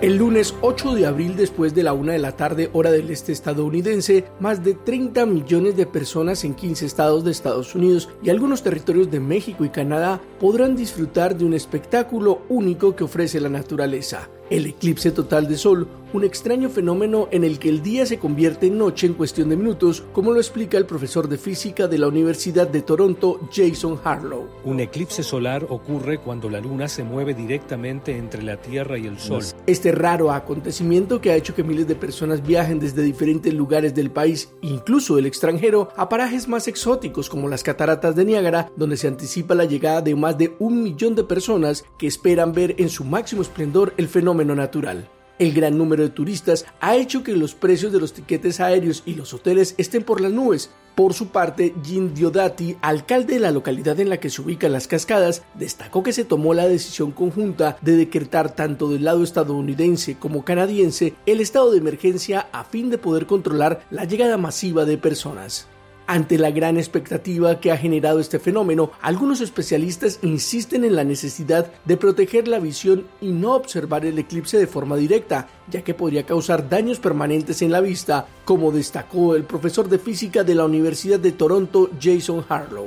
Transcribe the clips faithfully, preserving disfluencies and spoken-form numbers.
El lunes ocho de abril, después de la una de la tarde, hora del este estadounidense, más de treinta millones de personas en quince estados de Estados Unidos y algunos territorios de México y Canadá podrán disfrutar de un espectáculo único que ofrece la naturaleza: el eclipse total de sol, un extraño fenómeno en el que el día se convierte en noche en cuestión de minutos, como lo explica el profesor de física de la Universidad de Toronto, Jason Harlow. Un eclipse solar ocurre cuando la luna se mueve directamente entre la Tierra y el Sol. Este raro acontecimiento, que ha hecho que miles de personas viajen desde diferentes lugares del país, incluso del extranjero, a parajes más exóticos como las cataratas de Niágara, donde se anticipa la llegada de más de un millón de personas que esperan ver en su máximo esplendor el fenómeno natural. El gran número de turistas ha hecho que los precios de los tiquetes aéreos y los hoteles estén por las nubes. Por su parte, Jim Diodati, alcalde de la localidad en la que se ubican las cascadas, destacó que se tomó la decisión conjunta de decretar tanto del lado estadounidense como canadiense el estado de emergencia a fin de poder controlar la llegada masiva de personas. Ante la gran expectativa que ha generado este fenómeno, algunos especialistas insisten en la necesidad de proteger la visión y no observar el eclipse de forma directa, ya que podría causar daños permanentes en la vista, como destacó el profesor de física de la Universidad de Toronto, Jason Harlow.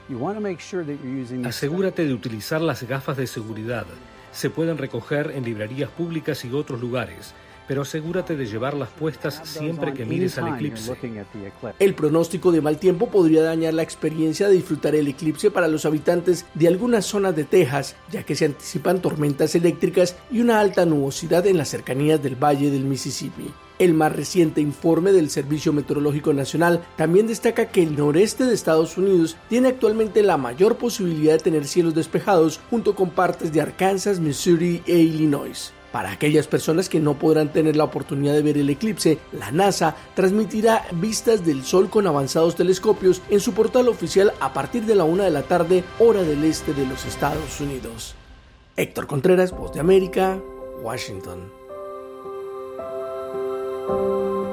Asegúrate de utilizar las gafas de seguridad. Se pueden recoger en librerías públicas y otros lugares, pero asegúrate de llevarlas puestas siempre que mires al eclipse. El pronóstico de mal tiempo podría dañar la experiencia de disfrutar el eclipse para los habitantes de algunas zonas de Texas, ya que se anticipan tormentas eléctricas y una alta nubosidad en las cercanías del Valle del Mississippi. El más reciente informe del Servicio Meteorológico Nacional también destaca que el noreste de Estados Unidos tiene actualmente la mayor posibilidad de tener cielos despejados, junto con partes de Arkansas, Missouri e Illinois. Para aquellas personas que no podrán tener la oportunidad de ver el eclipse, la NASA transmitirá vistas del sol con avanzados telescopios en su portal oficial a partir de la una de la tarde, hora del este de los Estados Unidos. Héctor Contreras, Voz de América, Washington.